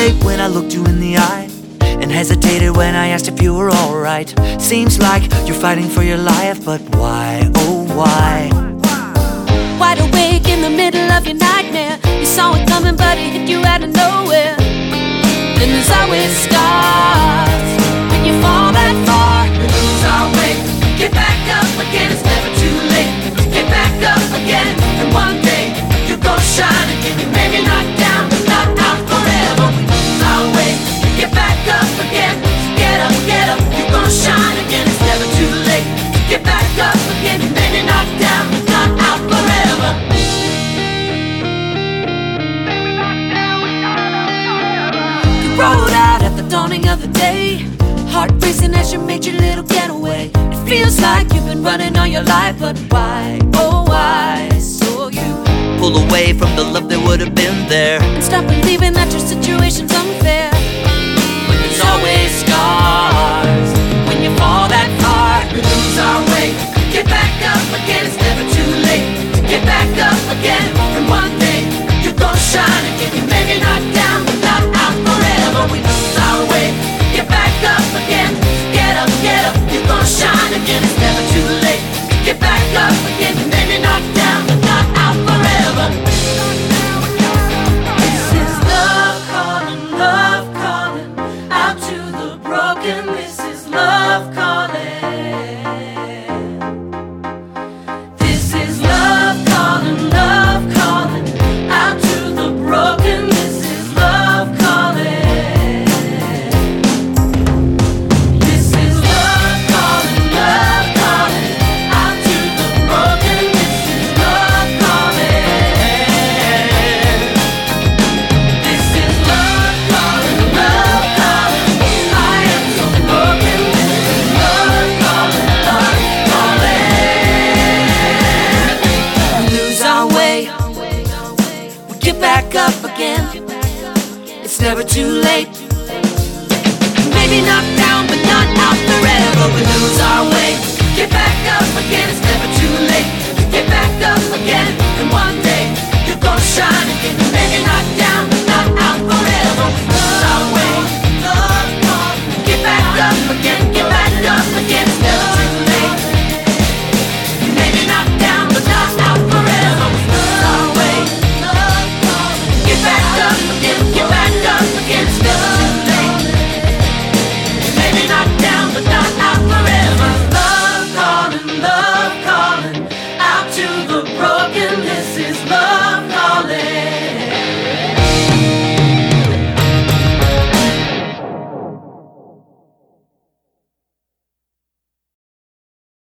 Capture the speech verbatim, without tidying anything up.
late when I looked you in the eye, and hesitated when I asked if you were alright. Seems like you're fighting for your life, but why, oh why? Wide awake in the middle of your nightmare, you saw it coming but it hit you out of nowhere. And there's always scars when you fall that far. We lose our way, get back up again. It's never too late to get back up again. And one day you're gonna shine again. You may be knocked down, but not out forever. We lose our way, get back up again. Get up, get up, you're gonna shine again. It's never too late to get back up again. You may be knocked down, but not out forever. You rode out at the dawning of the day, heart racing as you made your little getaway. It feels like you've been running all your life, but why, oh why? So you Pull away from the love that would have been there, and stop believing that your situation's unfair. but there's always scars when you fall that far. We lose our way, get back up again. It's never too late to get back up again. And one day you're gonna shine again. You may be knocked down, but not out forever. We lose our way, get back up again. Get up, get up, you're gonna shine again. It's never too late to get back up again. You may be knocked down, but not out forever. This is love calling, love calling out to the broken. This is love calling. This is love calling, love calling out to the broken. This is love calling. This is love calling, love calling out to the broken. This is love calling. This is love calling, love calling. I am so broken. This is love calling, love calling. we lose our way, we get back up again. It's never too late. Maybe knocked down, but not out forever. We lose our way, get back up again. It's never too late to get back up again. And one day you're gonna shine again. Maybe knocked down,